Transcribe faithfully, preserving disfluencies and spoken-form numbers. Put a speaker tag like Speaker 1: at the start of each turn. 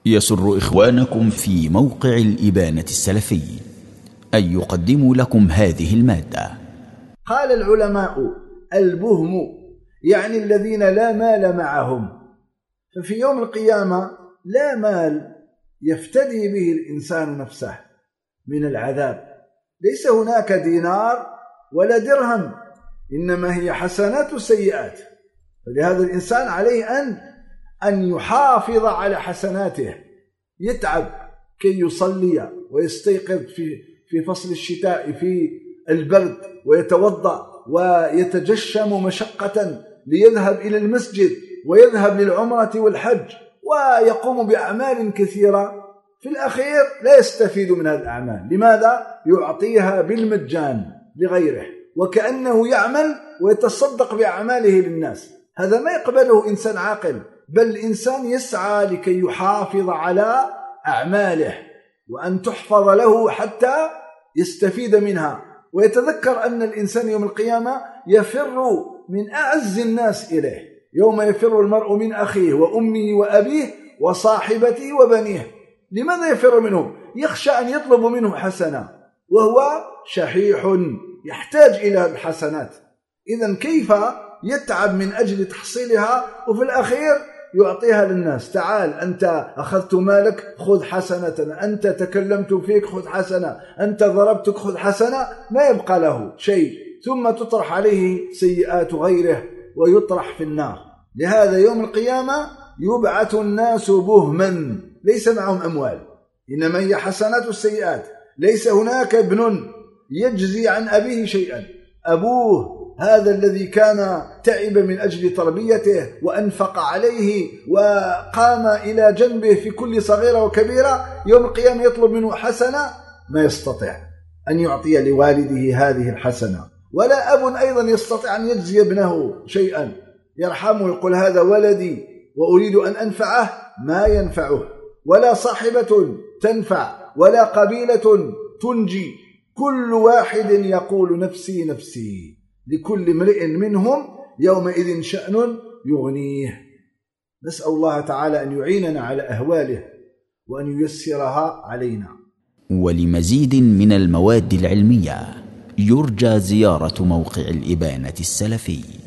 Speaker 1: يسر إخوانكم في موقع الإبانة السلفي أن يقدموا لكم هذه المادة.
Speaker 2: قال العلماء: البهم يعني الذين لا مال معهم، ففي يوم القيامة لا مال يفتدي به الإنسان نفسه من العذاب، ليس هناك دينار ولا درهم، إنما هي حسنات وسيئات. فلهذا الإنسان عليه أن أن يحافظ على حسناته، يتعب كي يصلي ويستيقظ في في فصل الشتاء في البرد، ويتوضأ ويتجشم مشقة ليذهب إلى المسجد ويذهب للعمرة والحج، ويقوم بأعمال كثيرة. في الأخير لا يستفيد من هذه الأعمال. لماذا؟ يعطيها بالمجان لغيره، وكأنه يعمل ويتصدق بأعماله للناس. هذا ما يقبله إنسان عاقل، بل الإنسان يسعى لكي يحافظ على أعماله وأن تحفظ له حتى يستفيد منها، ويتذكر أن الإنسان يوم القيامة يفر من أعز الناس إليه، يوم يفر المرء من أخيه وأمه وأبيه وصاحبته وبنيه. لماذا يفر منهم؟ يخشى أن يطلب منه حسنة، وهو شحيح يحتاج إلى الحسنات. إذن كيف يتعب من أجل تحصيلها، وفي الأخير يعطيها للناس؟ تعال، أنت أخذت مالك خذ حسنة، أنت تكلمت فيك خذ حسنة، أنت ضربتك خذ حسنة، ما يبقى له شيء، ثم تطرح عليه سيئات غيره ويطرح في النار. لهذا يوم القيامة يبعث الناس بهما، ليس معهم أموال، إنما هي حسنات والسيئات. ليس هناك ابن يجزي عن أبيه شيئا، أبوه هذا الذي كان تعب من أجل تربيته وأنفق عليه وقام إلى جنبه في كل صغيرة وكبيرة، يوم القيامة يطلب منه حسنة، ما يستطيع أن يعطي لوالده هذه الحسنة. ولا أب أيضا يستطيع أن يجزي ابنه شيئا، يرحمه يقول هذا ولدي وأريد أن أنفعه، ما ينفعه. ولا صاحبة تنفع، ولا قبيلة تنجي، كل واحد يقول نفسي نفسي، لكل امرئ منهم يومئذ شأن يغنيه. نسأل الله تعالى أن يعيننا على أهواله وأن ييسرها علينا.
Speaker 1: ولمزيد من المواد العلمية يرجى زيارة موقع الإبانة السلفي.